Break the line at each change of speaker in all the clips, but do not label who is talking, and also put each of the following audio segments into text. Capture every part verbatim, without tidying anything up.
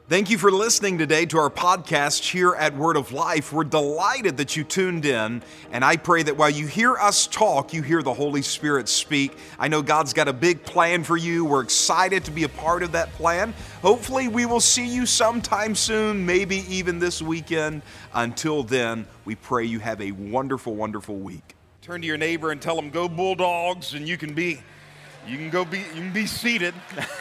Thank you for listening today to our podcast here at Word of Life. We're delighted that you tuned in, and I pray that while you hear us talk, you hear the Holy Spirit speak. I know God's got a big plan for you. We're excited to be a part of that plan. Hopefully, we will see you sometime soon, maybe even this weekend. Until then, we pray you have a wonderful, wonderful week. Turn to your neighbor and tell them, "Go Bulldogs," and you can be You can go be, you can be seated.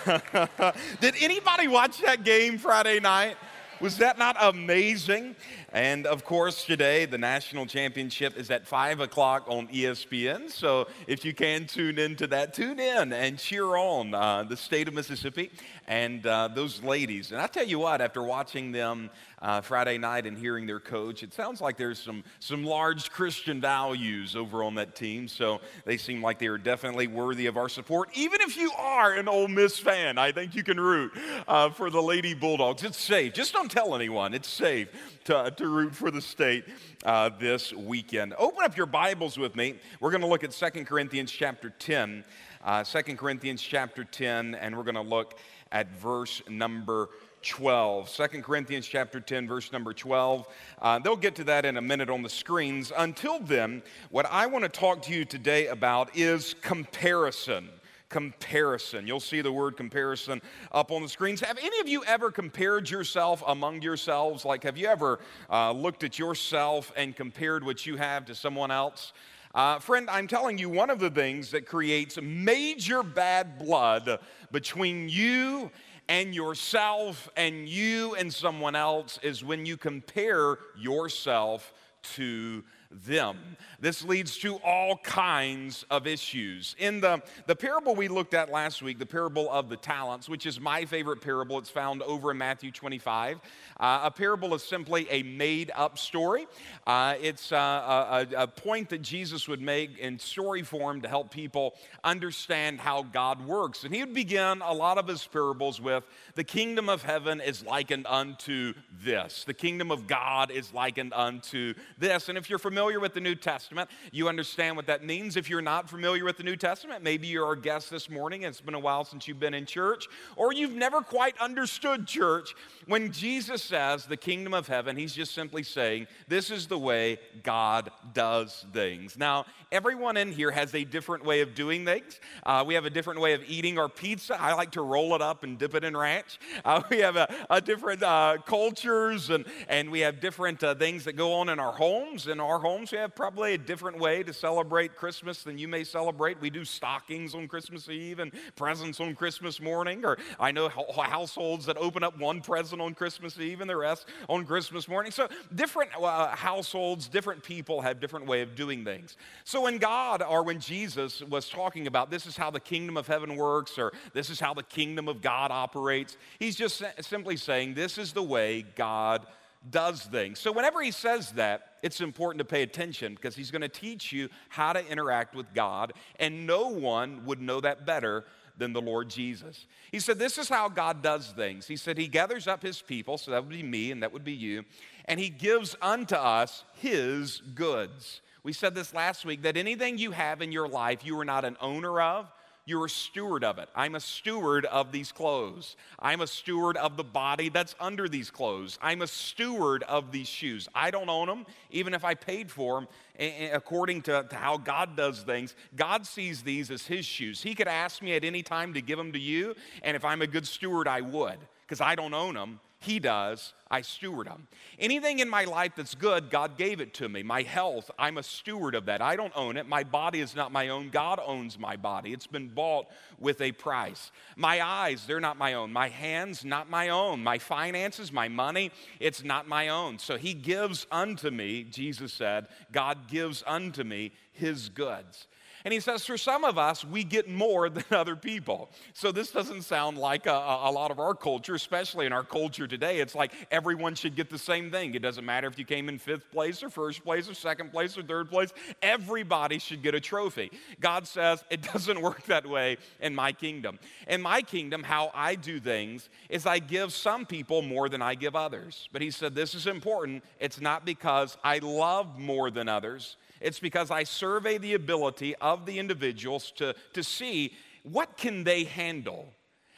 Did anybody watch that game Friday night? Was that not amazing? And of course, today, the national championship is at five o'clock on E S P N. So if you can tune into that, tune in and cheer on uh, the state of Mississippi and uh, those ladies. And I tell you what, after watching them uh, Friday night and hearing their coach, it sounds like there's some, some large Christian values over on that team. So they seem like they are definitely worthy of our support. Even if you are an Ole Miss fan, I think you can root uh, for the Lady Bulldogs. It's safe. Just don't tell anyone. It's safe to, to root for the state uh, this weekend. Open up your Bibles with me. We're going to look at Second Corinthians chapter ten. Uh, Second Corinthians chapter ten, and we're going to look at verse number twelve. Second Corinthians chapter ten, verse number twelve. Uh, they'll get to that in a minute on the screens. Until then, what I want to talk to you today about is comparison. Comparison. You'll see the word comparison up on the screens. Have any of you ever compared yourself among yourselves? Like, have you ever uh, looked at yourself and compared what you have to someone else? Uh, friend, I'm telling you, one of the things that creates major bad blood between you and yourself and you and someone else is when you compare yourself to them. This leads to all kinds of issues. In the, the parable we looked at last week, the parable of the talents, which is my favorite parable, it's found over in Matthew twenty-five. Uh, a parable is simply a made-up story. Uh, it's uh, a, a point that Jesus would make in story form to help people understand how God works. And he would begin a lot of his parables with, the kingdom of heaven is likened unto this. The kingdom of God is likened unto this. And if you're familiar with the New Testament, you understand what that means. If you're not familiar with the New Testament, maybe you're our guest this morning and it's been a while since you've been in church, or you've never quite understood church. When Jesus says the kingdom of heaven, he's just simply saying, this is the way God does things. Now, everyone in here has a different way of doing things. Uh, we have a different way of eating our pizza. I like to roll it up and dip it in ranch. Uh, we have a, a different uh, cultures, and, and we have different uh, things that go on in our homes. In our homes, we have probably a different way to celebrate Christmas than you may celebrate. We do stockings on Christmas Eve and presents on Christmas morning. Or I know households that open up one present on Christmas Eve and the rest on Christmas morning. So different uh, households, different people have different way of doing things. So when God, or when Jesus was talking about this is how the kingdom of heaven works, or this is how the kingdom of God operates, he's just simply saying this is the way God does things. So whenever he says that, it's important to pay attention because he's going to teach you how to interact with God, and no one would know that better than the Lord Jesus. He said, this is how God does things. He said he gathers up his people, so that would be me and that would be you, and he gives unto us his goods. We said this last week, that anything you have in your life, you are not an owner of, you're a steward of it. I'm a steward of these clothes. I'm a steward of the body that's under these clothes. I'm a steward of these shoes. I don't own them, even if I paid for them. According to, to how God does things, God sees these as his shoes. He could ask me at any time to give them to you, and if I'm a good steward, I would, because I don't own them. He does. I steward them. Anything in my life that's good, God gave it to me. My health, I'm a steward of that. I don't own it. My body is not my own. God owns my body. It's been bought with a price. My eyes, they're not my own. My hands, not my own. My finances, my money, it's not my own. So he gives unto me, Jesus said, God gives unto me his goods. And he says, for some of us, we get more than other people. So this doesn't sound like a, a lot of our culture, especially in our culture today. It's like everyone should get the same thing. It doesn't matter if you came in fifth place or first place or second place or third place. Everybody should get a trophy. God says it doesn't work that way in my kingdom. In my kingdom, how I do things is I give some people more than I give others. But he said this is important. It's not because I love more than others. It's because I survey the ability of the individuals to, to see what can they handle.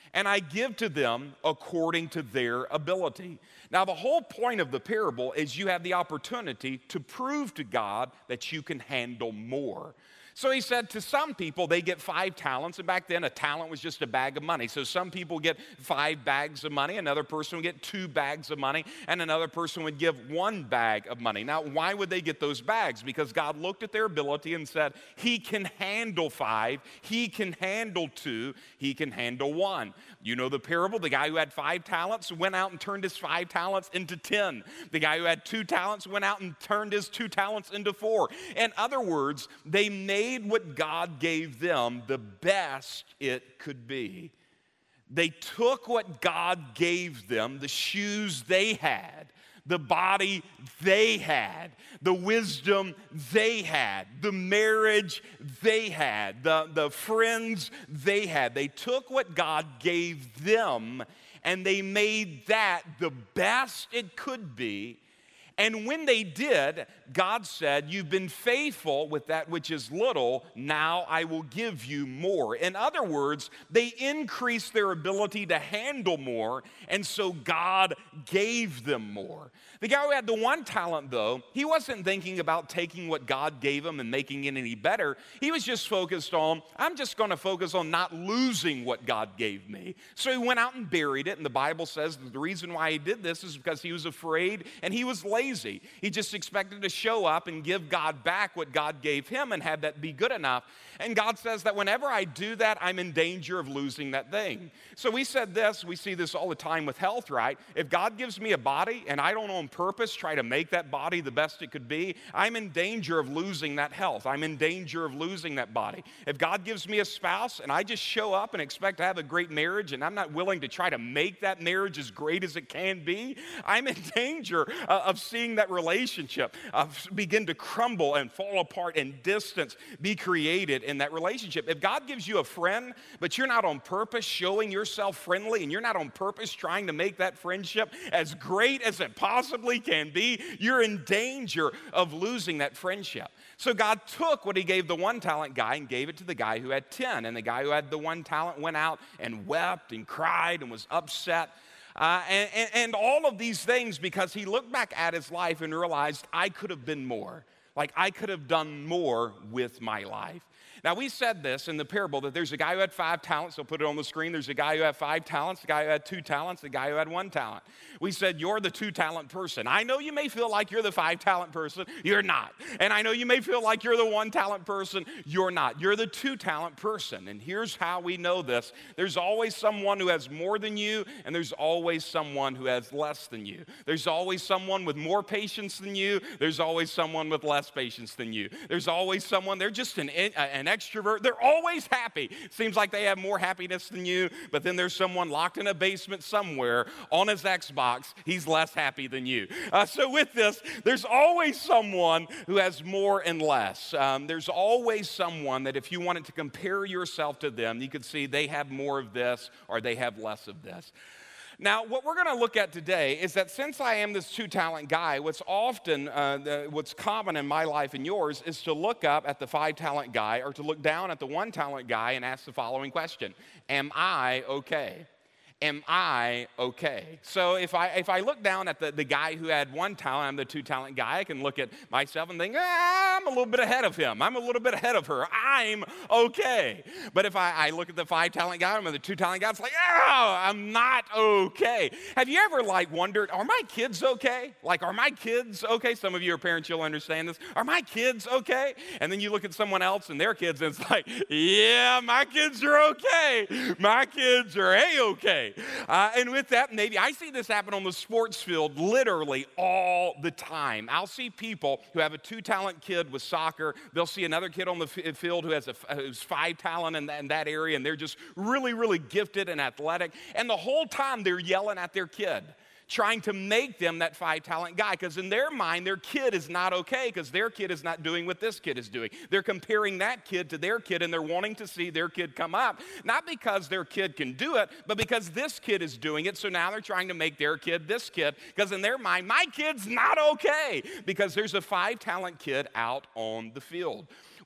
and I give to them according to their ability. Now, the whole point of the parable is you have the opportunity to prove to God that you can handle more. So he said to some people, they get five talents, and back then a talent was just a bag of money. So some people get five bags of money, another person would get two bags of money, and another person would give one bag of money. Now, why would they get those bags? Because God looked at their ability and said, he can handle five, he can handle two, he can handle one. You know the parable, the guy who had five talents went out and turned his five talents into ten. The guy who had two talents went out and turned his two talents into four. In other words, they made what God gave them the best it could be. They took what God gave them, the shoes they had, the body they had, the wisdom they had, the marriage they had, the, the friends they had. They took what God gave them and they made that the best it could be. And when they did, God said, you've been faithful with that which is little, now I will give you more. In other words, they increased their ability to handle more, and so God gave them more. The guy who had the one talent, though, he wasn't thinking about taking what God gave him and making it any better. He was just focused on, I'm just going to focus on not losing what God gave me. So he went out and buried it, and the Bible says that the reason why he did this is because he was afraid and he was lazy. He just expected to show up and give God back what God gave him and have that be good enough. And God says that whenever I do that, I'm in danger of losing that thing. So we said this, we see this all the time with health, right? If God gives me a body and I don't on purpose try to make that body the best it could be, I'm in danger of losing that health. I'm in danger of losing that body. If God gives me a spouse and I just show up and expect to have a great marriage and I'm not willing to try to make that marriage as great as it can be, I'm in danger uh, of seeing that relationship uh, begin to crumble and fall apart and distance be created in that relationship. If God gives you a friend, but you're not on purpose showing yourself friendly and you're not on purpose trying to make that friendship as great as it possibly can be, you're in danger of losing that friendship. So God took what he gave the one talent guy and gave it to the guy who had ten. And the guy who had the one talent went out and wept and cried and was upset. Uh, and, and, and all of these things because he looked back at his life and realized I could have been more. Like I could have done more with my life. Now, we said this in the parable that there's a guy who had five talents. I'll put it on the screen. There's a guy who had five talents, a guy who had two talents, a guy who had one talent. We said, you're the two-talent person. I know you may feel like you're the five-talent person. You're not. And I know you may feel like you're the one-talent person. You're not. You're the two-talent person. And here's how we know this. There's always someone who has more than you, and there's always someone who has less than you. There's always someone with more patience than you. There's always someone with less patience than you. There's always someone, they're just an, an extrovert. They're always happy. Seems like they have more happiness than you, but then there's someone locked in a basement somewhere on his Xbox. He's less happy than you. Uh, so with this, there's always someone who has more and less. Um, there's always someone that if you wanted to compare yourself to them, you could see they have more of this or they have less of this. Now, what we're going to look at today is that since I am this two-talent guy, what's often, uh, the, what's common in my life and yours is to look up at the five-talent guy or to look down at the one-talent guy and ask the following question: am I okay? Am I okay? So if I if I look down at the, the guy who had one talent, I'm the two-talent guy, I can look at myself and think, ah, I'm a little bit ahead of him. I'm a little bit ahead of her. I'm okay. But if I, I look at the five-talent guy, I'm the two-talent guy, it's like, oh, I'm not okay. Have you ever like wondered, are my kids okay? Like, are my kids okay? Some of you are parents, you'll understand this. Are my kids okay? And then you look at someone else and their kids, and it's like, yeah, my kids are okay. My kids are A-okay. Uh, and with that, maybe I see this happen on the sports field literally all the time. I'll see people who have a two-talent kid with soccer. They'll see another kid on the f- field who has a who's five talent in, in that area, and they're just really, really gifted and athletic. And the whole time they're yelling at their kid, trying to make them that five-talent guy, because in their mind, their kid is not okay because their kid is not doing what this kid is doing. They're comparing that kid to their kid, and they're wanting to see their kid come up, not because their kid can do it, but because this kid is doing it, so now they're trying to make their kid this kid, because in their mind, my kid's not okay because there's a five-talent kid out on the field.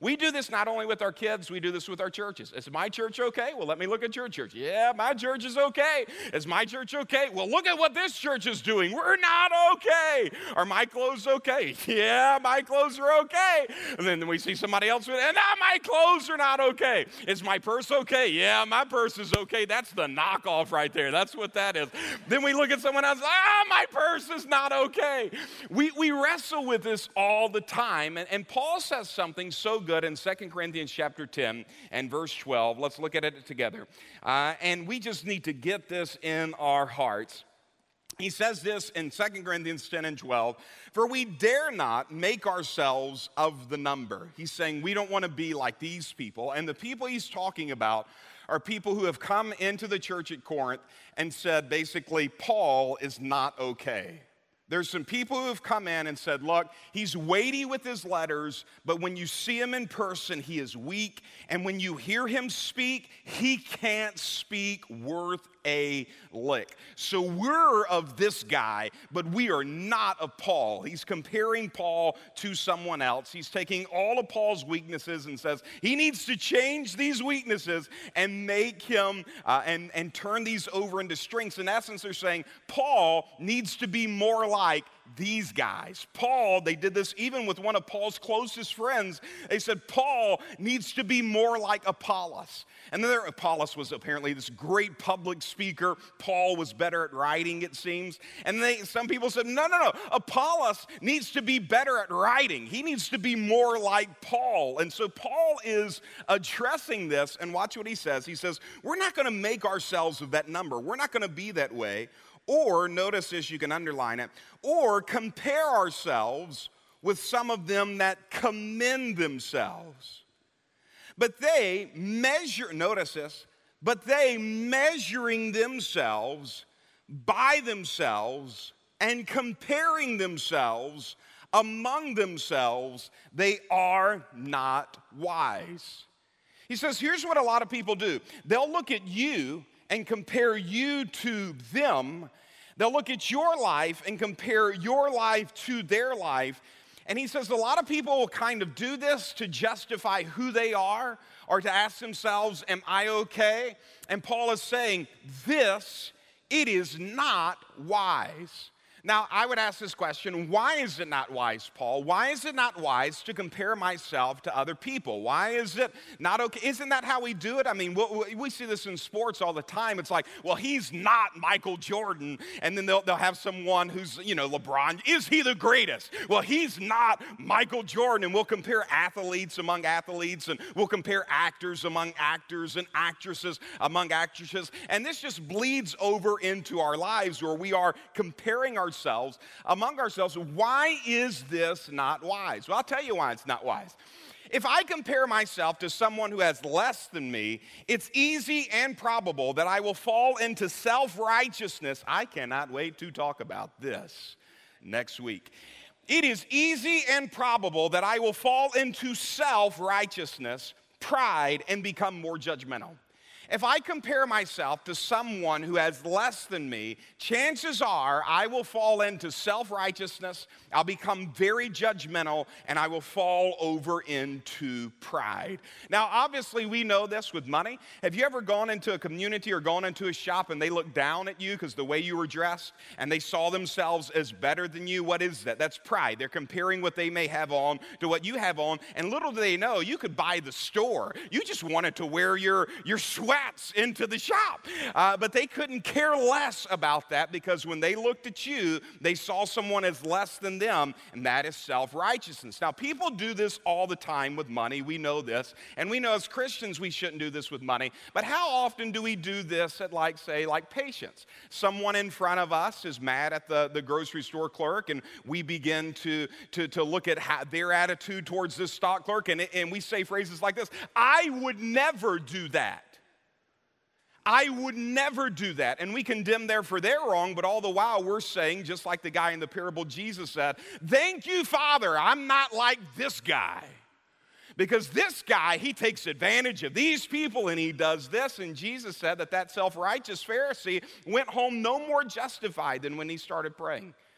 We do this not only with our kids, we do this with our churches. Is my church okay? Well, let me look at your church. Yeah, my church is okay. Is my church okay? Well, look at what this church is doing. We're not okay. Are my clothes okay? Yeah, my clothes are okay. And then we see somebody else with, and ah, my clothes are not okay. Is my purse okay? Yeah, my purse is okay. That's the knockoff right there. That's what that is. Then we look at someone else, ah, my purse is not okay. We, we wrestle with this all the time. And, and Paul says something so good in Second Corinthians chapter ten and verse twelve. Let's look at it together. Uh, and we just need to get this in our hearts. He says this in Second Corinthians ten and twelve, for we dare not make ourselves of the number. He's saying we don't want to be like these people. And the people he's talking about are people who have come into the church at Corinth and said, basically, Paul is not okay. There's some people who have come in and said, look, he's weighty with his letters, but when you see him in person, he is weak. And when you hear him speak, he can't speak worth a lick. So we're of this guy, but we are not of Paul. He's comparing Paul to someone else. He's taking all of Paul's weaknesses and says he needs to change these weaknesses and make him, uh, and, and turn these over into strengths. In essence, they're saying Paul needs to be more like these guys. Paul, they did this even with one of Paul's closest friends. They said Paul needs to be more like Apollos. And then there, Apollos was apparently this great public speaker. Paul was better at writing, it seems. And they, some people said, no, no, no. Apollos needs to be better at writing. He needs to be more like Paul. And so Paul is addressing this, and watch what he says. He says, we're not going to make ourselves of that number. We're not going to be that way. Or, notice this, you can underline it, or compare ourselves with some of them that commend themselves. But they measure, notice this, but they measuring themselves by themselves and comparing themselves among themselves, they are not wise. He says, here's what a lot of people do. They'll look at you and compare you to them. They'll look at your life and compare your life to their life. And he says a lot of people will kind of do this to justify who they are or to ask themselves, am I okay? And Paul is saying, this, it is not wise. Now, I would ask this question, why is it not wise, Paul? Why is it not wise to compare myself to other people? Why is it not okay? Isn't that how we do it? I mean, we, we see this in sports all the time. It's like, well, he's not Michael Jordan. And then they'll, they'll have someone who's, you know, LeBron. Is he the greatest? Well, he's not Michael Jordan. And we'll compare athletes among athletes, and we'll compare actors among actors and actresses among actresses. And this just bleeds over into our lives where we are comparing ourselves Ourselves, among ourselves. Why is this not wise? Well, I'll tell you why it's not wise. If I compare myself to someone who has less than me, it's easy and probable that I will fall into self-righteousness. I cannot wait to talk about this next week. It is easy and probable that I will fall into self-righteousness, pride, and become more judgmental. If I compare myself to someone who has less than me, chances are I will fall into self-righteousness, I'll become very judgmental, and I will fall over into pride. Now, obviously, we know this with money. Have you ever gone into a community or gone into a shop and they look down at you because the way you were dressed and they saw themselves as better than you? What is that? That's pride. They're comparing what they may have on to what you have on, and little do they know, you could buy the store. You just wanted to wear your, your sweat into the shop. Uh, but they couldn't care less about that because when they looked at you, they saw someone as less than them, and that is self-righteousness. Now, people do this all the time with money. We know this. And we know as Christians we shouldn't do this with money. But how often do we do this at, like, say, like patience? Someone in front of us is mad at the, the grocery store clerk, and we begin to, to, to look at how, their attitude towards this stock clerk, and, and we say phrases like this, I would never do that. I would never do that. And we condemn them for their wrong, but all the while we're saying, just like the guy in the parable Jesus said, thank you, Father, I'm not like this guy. Because this guy, he takes advantage of these people and he does this. And Jesus said that that self-righteous Pharisee went home no more justified than when he started praying.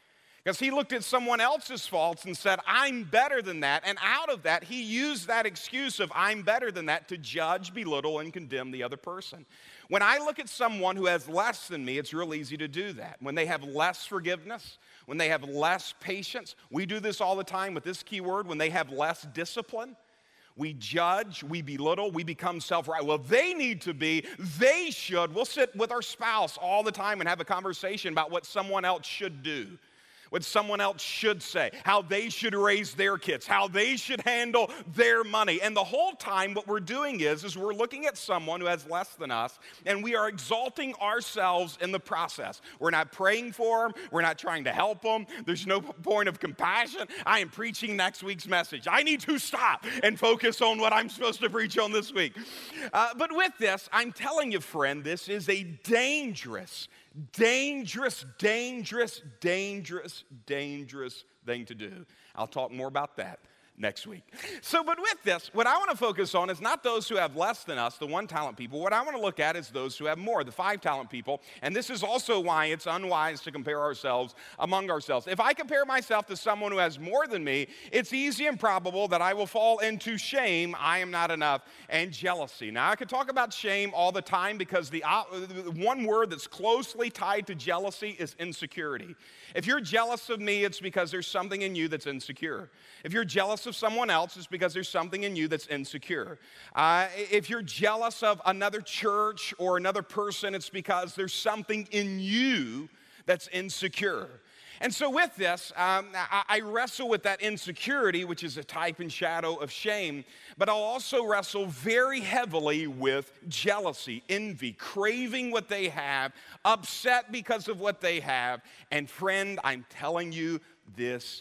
Because he looked at someone else's faults and said, I'm better than that. And out of that, he used that excuse of I'm better than that to judge, belittle, and condemn the other person. When I look at someone who has less than me, it's real easy to do that. When they have less forgiveness, when they have less patience, we do this all the time with this key word, when they have less discipline, we judge, we belittle, we become self-right. Well, they need to be, they should. We'll sit with our spouse all the time and have a conversation about what someone else should do, what someone else should say, how they should raise their kids, how they should handle their money. And the whole time what we're doing is, is we're looking at someone who has less than us, and we are exalting ourselves in the process. We're not praying for them. We're not trying to help them. There's no point of compassion. I am preaching next week's message. I need to stop and focus on what I'm supposed to preach on this week. Uh, but with this, I'm telling you, friend, this is a dangerous Dangerous, dangerous, dangerous, dangerous thing to do. I'll talk more about that next week. So, but with this, what I want to focus on is not those who have less than us, the one-talent people. What I want to look at is those who have more, the five-talent people. And this is also why it's unwise to compare ourselves among ourselves. If I compare myself to someone who has more than me, it's easy and probable that I will fall into shame, I am not enough, and jealousy. Now, I could talk about shame all the time because the uh, one word that's closely tied to jealousy is insecurity. If you're jealous of me, it's because there's something in you that's insecure. If you're jealous of someone else, it's because there's something in you that's insecure. Uh, if you're jealous of another church or another person, it's because there's something in you that's insecure. And so with this, um, I, I wrestle with that insecurity, which is a type and shadow of shame, but I'll also wrestle very heavily with jealousy, envy, craving what they have, upset because of what they have. And friend, I'm telling you, this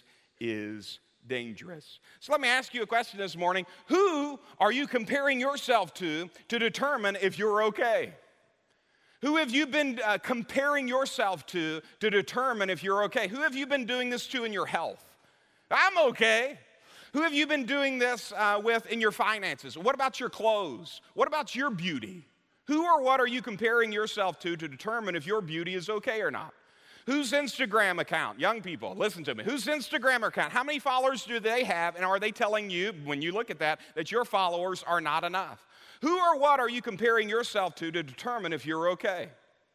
is dangerous. So let me ask you a question this morning. Who are you comparing yourself to to determine if you're okay? Who have you been uh, comparing yourself to to determine if you're okay? Who have you been doing this to in your health? I'm okay. Who have you been doing this uh, with in your finances? What about your clothes? What about your beauty? Who or what are you comparing yourself to to determine if your beauty is okay or not? Whose Instagram account? Young people, listen to me. Whose Instagram account? How many followers do they have? And are they telling you, when you look at that, that your followers are not enough? Who or what are you comparing yourself to to determine if you're okay?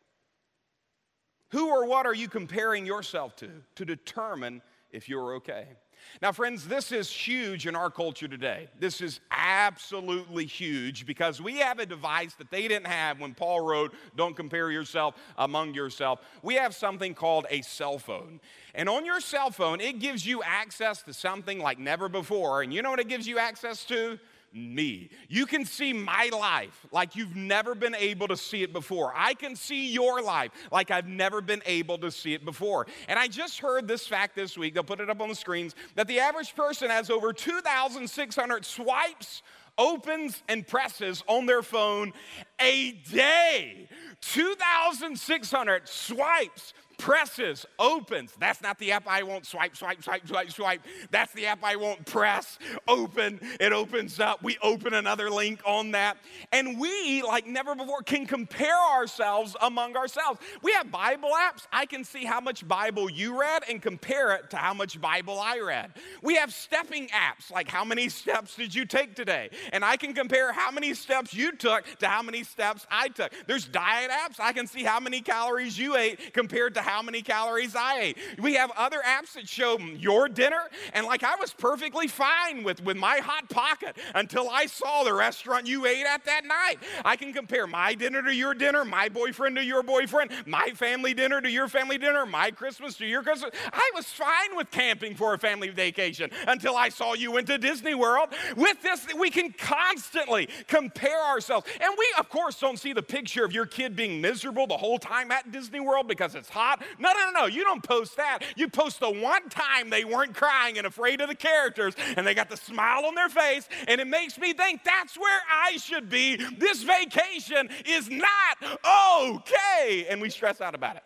Who or what are you comparing yourself to to determine if you're okay? Now, friends, this is huge in our culture today. This is absolutely huge because we have a device that they didn't have when Paul wrote, don't compare yourself among yourself. We have something called a cell phone. And on your cell phone, it gives you access to something like never before. And you know what it gives you access to? Me. You can see my life like you've never been able to see it before. I can see your life like I've never been able to see it before. And I just heard this fact this week, they'll put it up on the screens, that the average person has over two thousand six hundred swipes, opens, and presses on their phone a day. two thousand six hundred swipes, presses, opens. That's not the app I won't swipe, swipe, swipe, swipe, swipe. That's the app I won't press, open. It opens up. We open another link on that. And we, like never before, can compare ourselves among ourselves. We have Bible apps. I can see how much Bible you read and compare it to how much Bible I read. We have stepping apps, like how many steps did you take today? And I can compare how many steps you took to how many steps I took. There's diet apps. I can see how many calories you ate compared to how how many calories I ate. We have other apps that show your dinner, and like I was perfectly fine with, with my Hot Pocket until I saw the restaurant you ate at that night. I can compare my dinner to your dinner, my boyfriend to your boyfriend, my family dinner to your family dinner, my Christmas to your Christmas. I was fine with camping for a family vacation until I saw you went to Disney World. With this, we can constantly compare ourselves. And we, of course, don't see the picture of your kid being miserable the whole time at Disney World because it's hot. No, no, no, no, you don't post that. You post the one time they weren't crying and afraid of the characters and they got the smile on their face, and it makes me think that's where I should be. This vacation is not okay. And we stress out about it.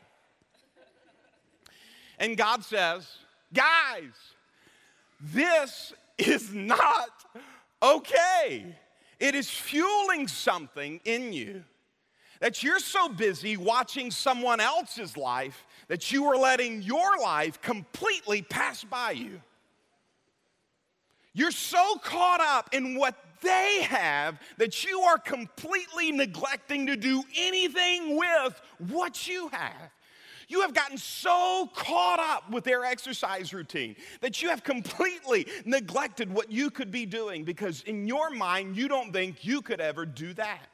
And God says, guys, this is not okay. It is fueling something in you That you're so busy watching someone else's life that you are letting your life completely pass by you. You're so caught up in what they have that you are completely neglecting to do anything with what you have. You have gotten so caught up with their exercise routine that you have completely neglected what you could be doing because in your mind, you don't think you could ever do that.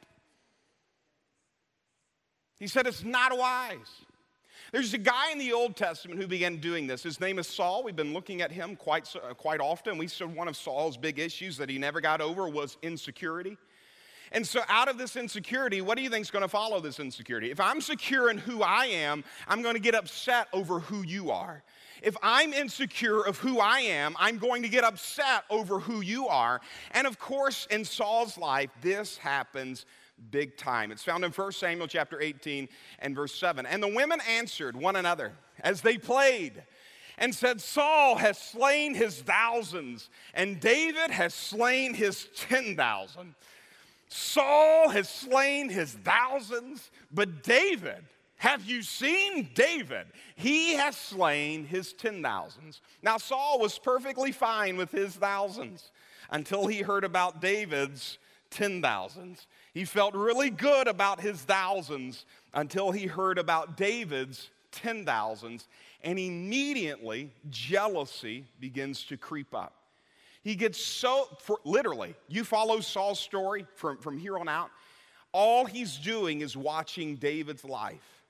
He said it's not wise. There's a guy in the Old Testament who began doing this. His name is Saul. We've been looking at him quite, uh, quite often. We said one of Saul's big issues that he never got over was insecurity. And so out of this insecurity, what do you think is going to follow this insecurity? If I'm secure in who I am, I'm going to get upset over who you are. If I'm insecure of who I am, I'm going to get upset over who you are. And of course, in Saul's life, this happens big time. It's found in First Samuel chapter eighteen and verse seven. And the women answered one another as they played and said, Saul has slain his thousands, and David has slain his ten thousand. Saul has slain his thousands, but David, have you seen David? He has slain his ten thousands. Now Saul was perfectly fine with his thousands until he heard about David's ten thousands. He felt really good about his thousands until he heard about David's ten thousands, and immediately jealousy begins to creep up. He gets so, for, literally, you follow Saul's story from, from here on out, all he's doing is watching David's life.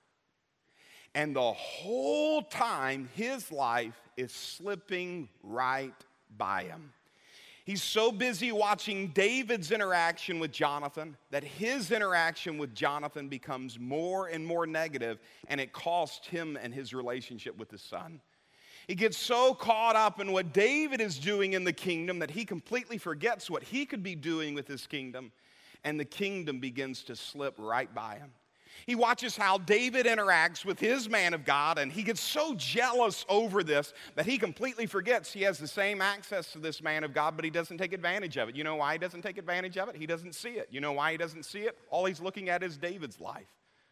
And the whole time, his life is slipping right by him. He's so busy watching David's interaction with Jonathan that his interaction with Jonathan becomes more and more negative, and it costs him and his relationship with his son. He gets so caught up in what David is doing in the kingdom that he completely forgets what he could be doing with his kingdom, and the kingdom begins to slip right by him. He watches how David interacts with his man of God, and he gets so jealous over this that he completely forgets he has the same access to this man of God, but he doesn't take advantage of it. You know why he doesn't take advantage of it? He doesn't see it. You know why he doesn't see it? All he's looking at is David's life.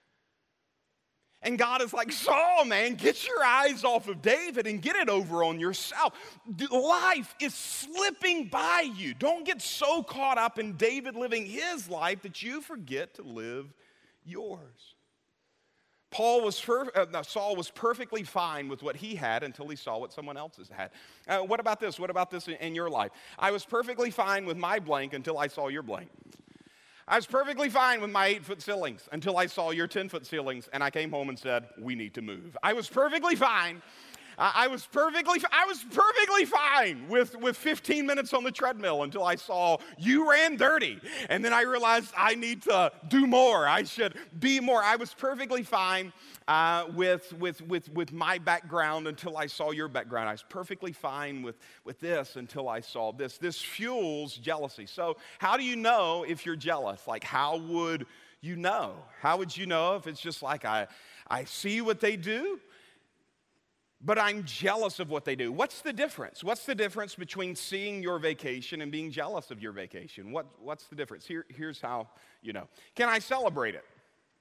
And God is like, Saul, man, get your eyes off of David and get it over on yourself. Life is slipping by you. Don't get so caught up in David living his life that you forget to live yours. Paul was uh, no, Saul was perfectly fine with what he had until he saw what someone else's had. Uh, what about this? What about this in, in your life? I was perfectly fine with my blank until I saw your blank. I was perfectly fine with my eight-foot ceilings until I saw your ten-foot ceilings, and I came home and said, we need to move. I was perfectly fine. I was perfectly, I was perfectly fine with, with fifteen minutes on the treadmill until I saw you ran dirty. And then I realized I need to do more. I should be more. I was perfectly fine uh, with, with, with, with my background until I saw your background. I was perfectly fine with, with this until I saw this. This fuels jealousy. So how do you know if you're jealous? Like, how would you know? How would you know if it's just like I, I see what they do, but I'm jealous of what they do? What's the difference? What's the difference between seeing your vacation and being jealous of your vacation? What, what's the difference? Here, here's how you know. Can I celebrate it?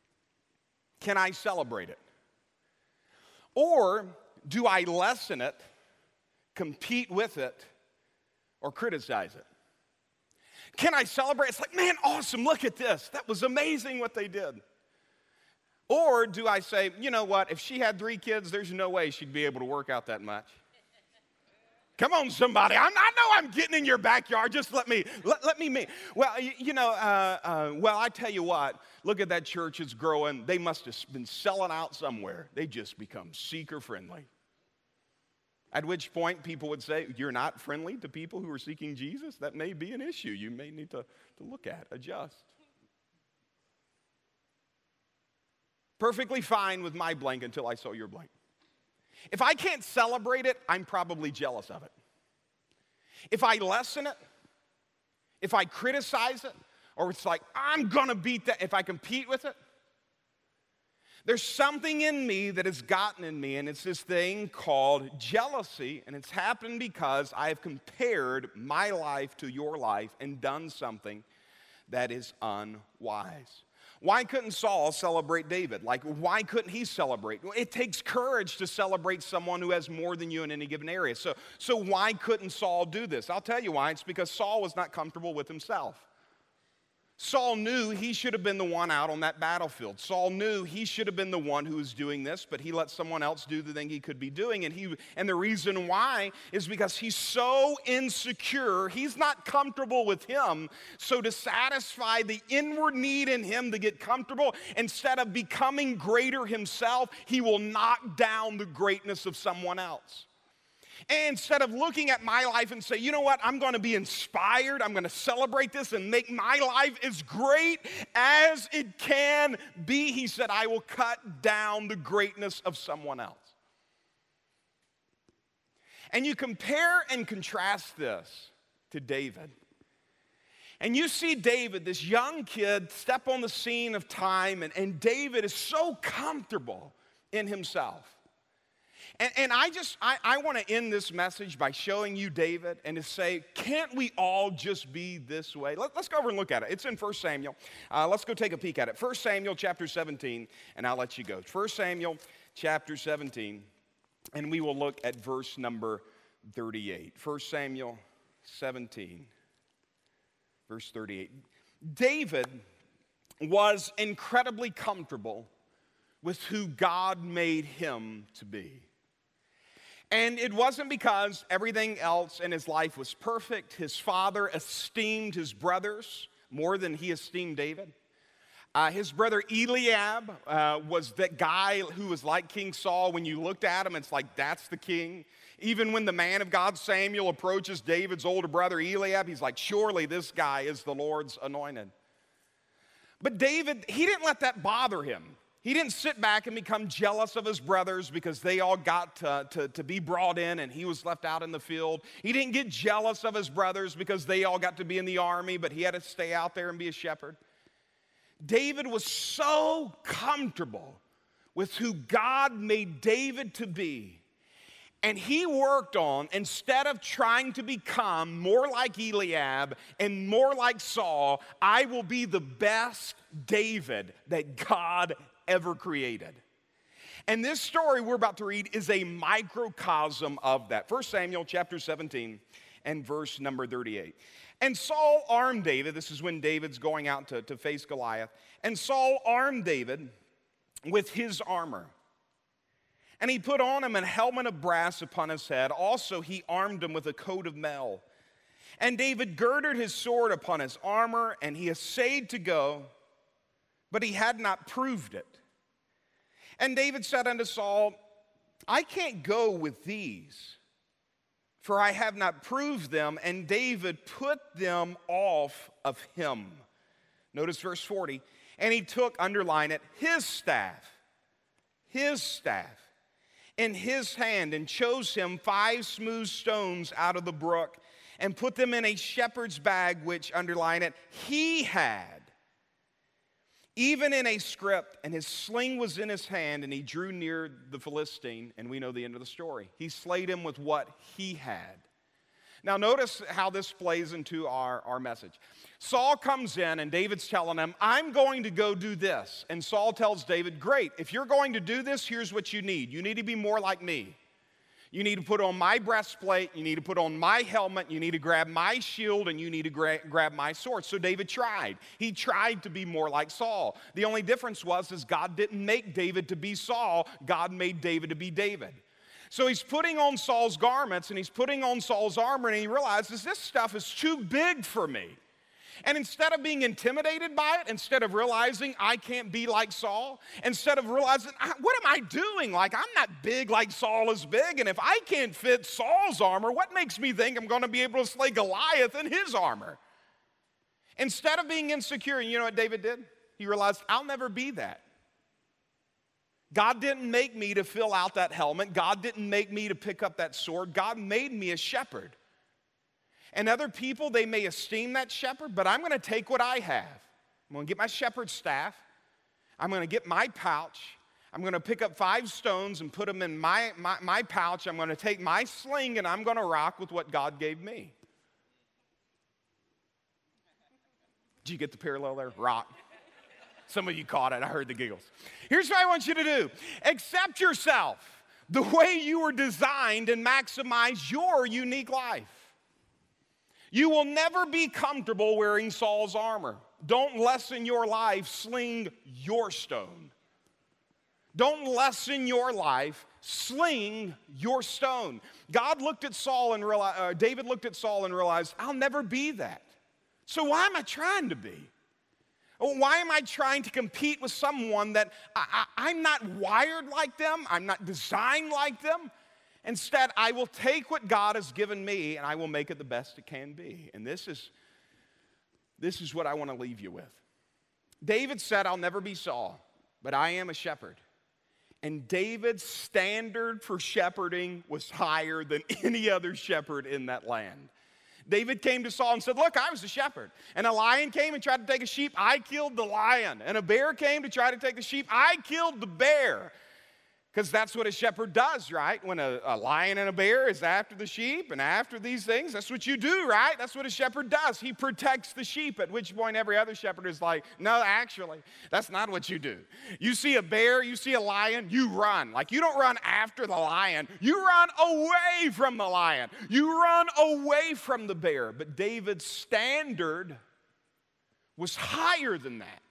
Can I celebrate it? Or do I lessen it, compete with it, or criticize it? Can I celebrate? It's like, man, awesome, look at this. That was amazing what they did. Or do I say, you know what, if she had three kids, there's no way she'd be able to work out that much. Come on, somebody. I'm, I know I'm getting in your backyard. Just let me, let, let me meet. Well, you, you know, uh, uh, well, I tell you what, look at that church. It's growing. They must have been selling out somewhere. They just become seeker-friendly. At which point, people would say, you're not friendly to people who are seeking Jesus? That may be an issue you may need to, to look at, adjust. Perfectly fine with my blank until I saw your blank. If I can't celebrate it, I'm probably jealous of it. If I lessen it, if I criticize it, or it's like, I'm gonna beat that, if I compete with it, there's something in me that has gotten in me, and it's this thing called jealousy, and it's happened because I have compared my life to your life and done something that is unwise. Why couldn't Saul celebrate David? Like, why couldn't he celebrate? Well, it takes courage to celebrate someone who has more than you in any given area. So, so why couldn't Saul do this? I'll tell you why. It's because Saul was not comfortable with himself. Saul knew he should have been the one out on that battlefield. Saul knew he should have been the one who was doing this, but he let someone else do the thing he could be doing. And he and the reason why is because he's so insecure, he's not comfortable with him. So to satisfy the inward need in him to get comfortable, instead of becoming greater himself, he will knock down the greatness of someone else. And instead of looking at my life and say, you know what, I'm going to be inspired, I'm going to celebrate this and make my life as great as it can be, he said, I will cut down the greatness of someone else. And you compare and contrast this to David. And you see David, this young kid, step on the scene of time, and, and David is so comfortable in himself. And, and I just, I, I want to end this message by showing you David and to say, can't we all just be this way? Let, let's go over and look at it. It's in First Samuel. Uh, let's go take a peek at it. First Samuel chapter seventeen, and I'll let you go. First Samuel chapter seventeen, and we will look at verse number thirty-eight. First Samuel seventeen, verse thirty-eight. David was incredibly comfortable with who God made him to be. And it wasn't because everything else in his life was perfect. His father esteemed his brothers more than he esteemed David. Uh, his brother Eliab uh, was that guy who was like King Saul. When you looked at him, it's like, that's the king. Even when the man of God, Samuel, approaches David's older brother Eliab, he's like, surely this guy is the Lord's anointed. But David, he didn't let that bother him. He didn't sit back and become jealous of his brothers because they all got to, to, to be brought in and he was left out in the field. He didn't get jealous of his brothers because they all got to be in the army, but he had to stay out there and be a shepherd. David was so comfortable with who God made David to be. And he worked on, instead of trying to become more like Eliab and more like Saul, I will be the best David that God ever created. And this story we're about to read is a microcosm of that. First Samuel chapter seventeen and verse number thirty-eight. And Saul armed David. This is when David's going out to, to face Goliath. And Saul armed David with his armor. And he put on him a helmet of brass upon his head. Also he armed him with a coat of mail. And David girded his sword upon his armor, and he essayed to go, but he had not proved it. And David said unto Saul, I can't go with these, for I have not proved them. And David put them off of him. Notice verse forty. And he took, underline it, his staff, his staff, in his hand, and chose him five smooth stones out of the brook, and put them in a shepherd's bag, which, underline it, he had, even in a scrip, and his sling was in his hand, and he drew near the Philistine, and we know the end of the story. He slayed him with what he had. Now notice how this plays into our, our message. Saul comes in, and David's telling him, I'm going to go do this. And Saul tells David, great, if you're going to do this, here's what you need. You need to be more like me. You need to put on my breastplate, you need to put on my helmet, you need to grab my shield, and you need to gra- grab my sword. So David tried. He tried to be more like Saul. The only difference was is God didn't make David to be Saul. God made David to be David. So he's putting on Saul's garments, and he's putting on Saul's armor, and he realizes this stuff is too big for me. And instead of being intimidated by it, instead of realizing I can't be like Saul, instead of realizing, what am I doing? Like, I'm not big like Saul is big, and if I can't fit Saul's armor, what makes me think I'm going to be able to slay Goliath in his armor? Instead of being insecure, you know what David did? He realized, I'll never be that. God didn't make me to fill out that helmet. God didn't make me to pick up that sword. God made me a shepherd. And other people, they may esteem that shepherd, but I'm going to take what I have. I'm going to get my shepherd's staff. I'm going to get my pouch. I'm going to pick up five stones and put them in my, my, my pouch. I'm going to take my sling, and I'm going to rock with what God gave me. Did you get the parallel there? Rock. Some of you caught it. I heard the giggles. Here's what I want you to do. Accept yourself the way you were designed and maximize your unique life. You will never be comfortable wearing Saul's armor. Don't lessen your life, sling your stone. Don't lessen your life, sling your stone. God looked at Saul and realized, uh, David looked at Saul and realized, I'll never be that. So why am I trying to be? Why am I trying to compete with someone that I, I, I'm not wired like them? I'm not designed like them. Instead, I will take what God has given me and I will make it the best it can be. And this is, this is what I want to leave you with. David said, I'll never be Saul, but I am a shepherd. And David's standard for shepherding was higher than any other shepherd in that land. David came to Saul and said, look, I was a shepherd. And a lion came and tried to take a sheep. I killed the lion. And a bear came to try to take the sheep. I killed the bear. Because that's what a shepherd does, right? When a, a lion and a bear is after the sheep and after these things, that's what you do, right? That's what a shepherd does. He protects the sheep, at which point every other shepherd is like, no, actually, that's not what you do. You see a bear, you see a lion, you run. Like, you don't run after the lion. You run away from the lion. You run away from the bear. But David's standard was higher than that.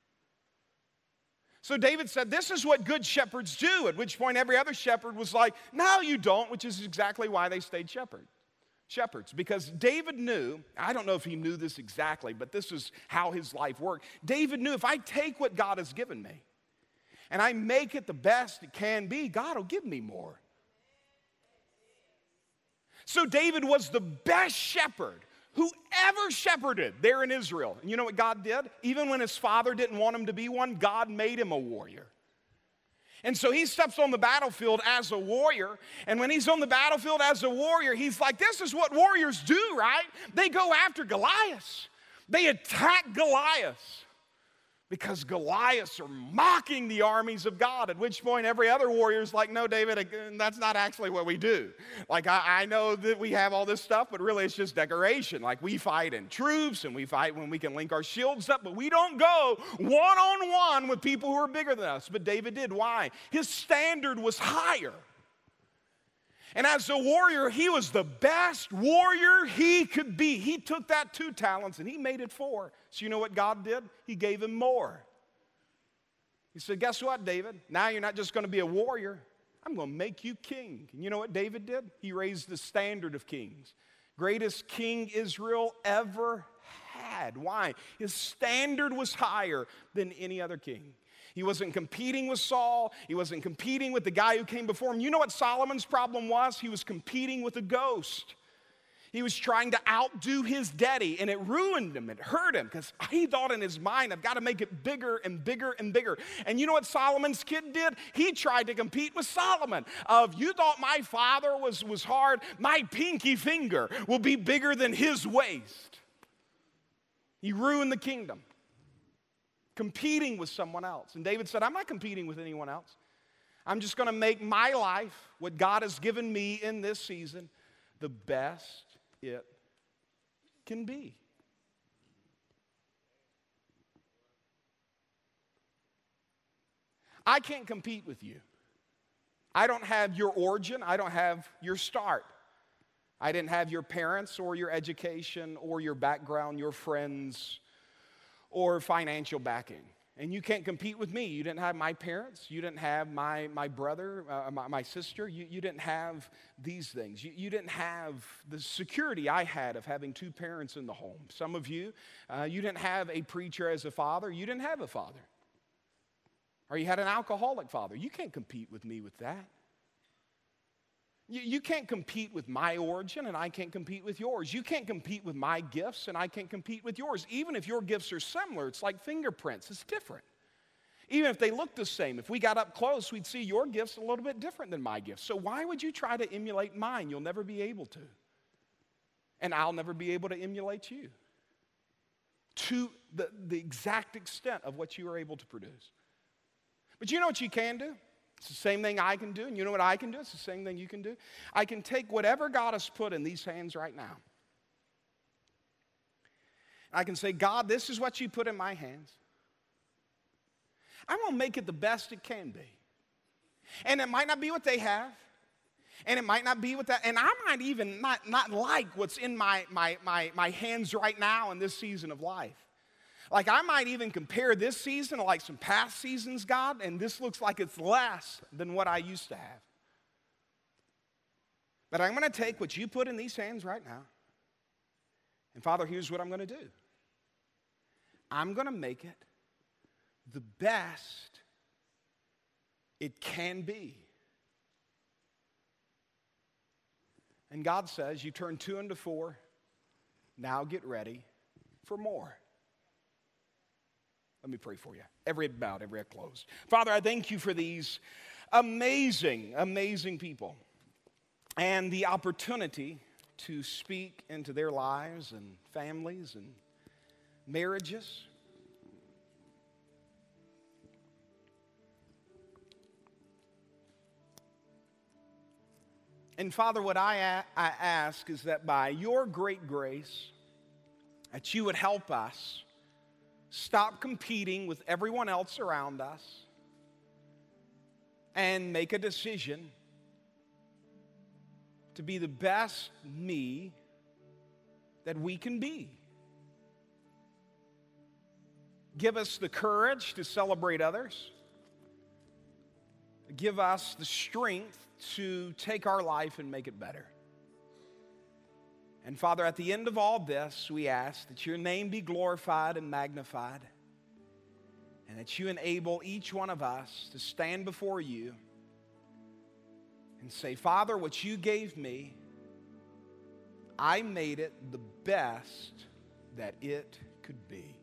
So David said, this is what good shepherds do, at which point every other shepherd was like, no, you don't, which is exactly why they stayed shepherd, shepherds. Because David knew, I don't know if he knew this exactly, but this is how his life worked. David knew if I take what God has given me and I make it the best it can be, God will give me more. So David was the best shepherd who ever shepherded there in Israel. And you know what God did? Even when his father didn't want him to be one, God made him a warrior. And so he steps on the battlefield as a warrior. And when he's on the battlefield as a warrior, he's like, this is what warriors do, right? They go after Goliath. They attack Goliath. Because Goliaths are mocking the armies of God, at which point every other warrior is like, no, David, that's not actually what we do. Like, I, I know that we have all this stuff, but really it's just decoration. Like, we fight in troops and we fight when we can link our shields up, but we don't go one-on-one with people who are bigger than us. But David did. Why? His standard was higher. And as a warrior, he was the best warrior he could be. He took that two talents and he made it four. So you know what God did? He gave him more. He said, guess what, David? Now you're not just going to be a warrior. I'm going to make you king. And you know what David did? He raised the standard of kings. Greatest king Israel ever had. Why? His standard was higher than any other king. He wasn't competing with Saul. He wasn't competing with the guy who came before him. You know what Solomon's problem was? He was competing with a ghost. He was trying to outdo his daddy, and it ruined him. It hurt him because he thought in his mind, I've got to make it bigger and bigger and bigger. And you know what Solomon's kid did? He tried to compete with Solomon. Of, you thought my father was, was hard, my pinky finger will be bigger than his waist. He ruined the kingdom. Competing with someone else. And David said, I'm not competing with anyone else. I'm just going to make my life, what God has given me in this season, the best it can be. I can't compete with you. I don't have your origin. I don't have your start. I didn't have your parents or your education or your background, your friends, or financial backing. And you can't compete with me. You didn't have my parents. You didn't have my, my brother, uh, my, my sister. You, you didn't have these things. You, you didn't have the security I had of having two parents in the home. Some of you, uh, you didn't have a preacher as a father. You didn't have a father. Or you had an alcoholic father. You can't compete with me with that. You, you can't compete with my origin, and I can't compete with yours. You can't compete with my gifts, and I can't compete with yours. Even if your gifts are similar, it's like fingerprints. It's different. Even if they look the same, if we got up close, we'd see your gifts a little bit different than my gifts. So why would you try to emulate mine? You'll never be able to. And I'll never be able to emulate you to the, the exact extent of what you are able to produce. But you know what you can do? It's the same thing I can do, and you know what I can do? It's the same thing you can do. I can take whatever God has put in these hands right now. I can say, God, this is what you put in my hands. I'm going to make it the best it can be. And it might not be what they have. And it might not be what that, and I might even not, not like what's in my, my, my, my hands right now in this season of life. Like I might even compare this season to like some past seasons, God, and this looks like it's less than what I used to have. But I'm going to take what you put in these hands right now. And Father, here's what I'm going to do. I'm going to make it the best it can be. And God says, you turn two into four, now get ready for more. Let me pray for you. Every head bowed, every head closed. Father, I thank you for these amazing, amazing people and the opportunity to speak into their lives and families and marriages. And Father, what I, a- I ask is that by your great grace, that you would help us stop competing with everyone else around us and make a decision to be the best me that we can be. Give us the courage to celebrate others. Give us the strength to take our life and make it better. And Father, at the end of all this, we ask that your name be glorified and magnified, and that you enable each one of us to stand before you and say, Father, what you gave me, I made it the best that it could be.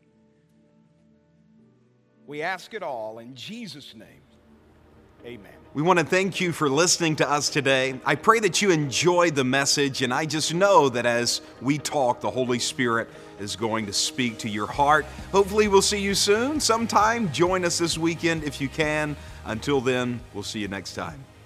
We ask it all in Jesus' name. Amen.
We want to thank you for listening to us today. I pray that you enjoyed the message, and I just know that as we talk, the Holy Spirit is going to speak to your heart. Hopefully we'll see you soon. Sometime, join us this weekend if you can. Until then, we'll see you next time.